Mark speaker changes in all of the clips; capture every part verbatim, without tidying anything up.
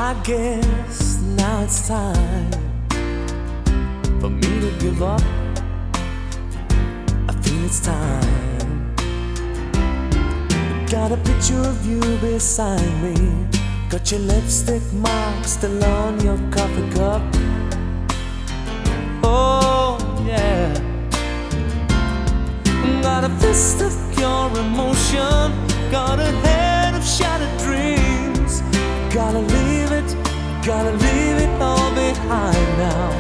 Speaker 1: I guess now it's time for me to give up. I feel it's time. Got a picture of you beside me. Got your lipstick mark still on your coffee cup. Oh yeah. Got a fist of pure emotion. Got a head of shattered dreams. Gotta leave it, gotta leave it all behind now.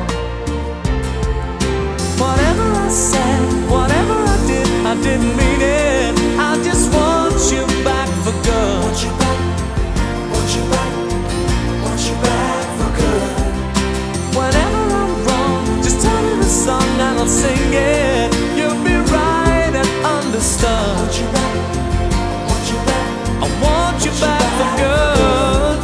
Speaker 1: Whatever I said, whatever I did, I didn't mean it. I just want you back for good. Want you back, want you back, want you back for good. Whenever I'm wrong, just tell me the song and I'll sing it. You'll be right and understood. Want you back, want you back, I want you back for good.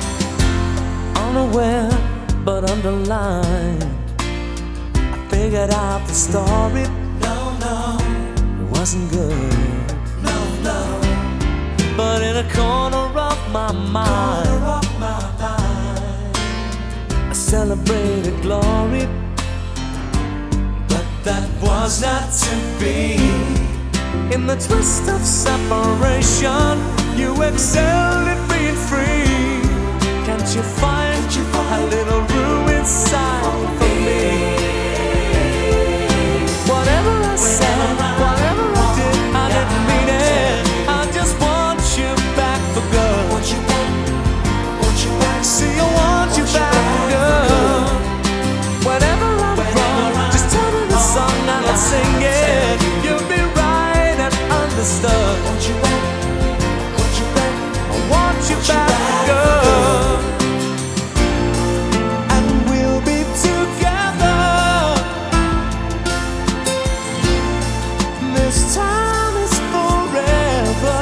Speaker 1: Unaware but underlined, I figured out the story. No, no, it wasn't good. No, no. But in a corner of my mind, corner of my mind, I celebrated glory. But that was not to be. In the twist of separation, you excelled at being free. Can't you find a little room inside for me? Whatever I said, whatever I did, I didn't mean it. I just want you back for good. Want you back, want you back. See, I want you back for good. Whenever I'm wrong, just tell me the song and I'll sing it. You'll be right and understood. Want you back, want you back, I want you back for good. This time is forever.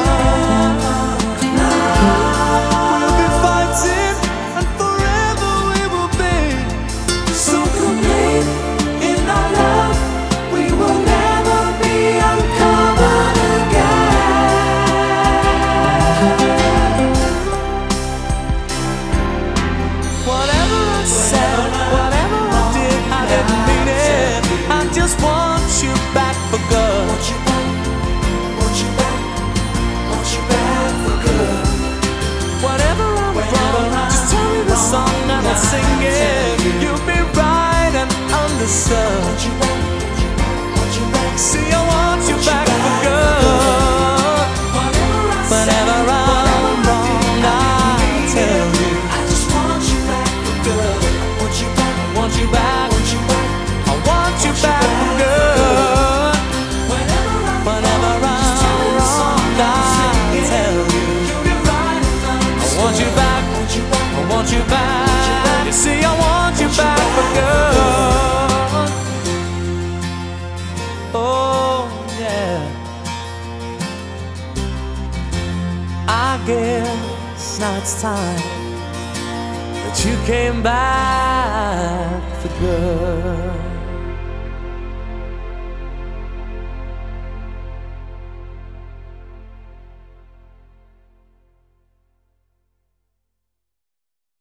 Speaker 1: We'll be fighting, and forever we will be so complete in our love. We will never be uncovered again. Whatever I said, whatever I did, I didn't mean it. I just want you back for good. Want you back, want you back, want you back for good. Whatever I'm wrong, just tell me the song and I'll sing it. You'll be right and understood. Want you back, want you back. See, I want you back for good. Whenever I'm wrong, I'll tell you. I just want you back for good. Want you back, want you back, want you back. I want you back for good. Whenever I'm wrong, I tell you. I want you back, I want you back. You see, I want you back for good. Oh yeah. I guess now it's time that you came back for good.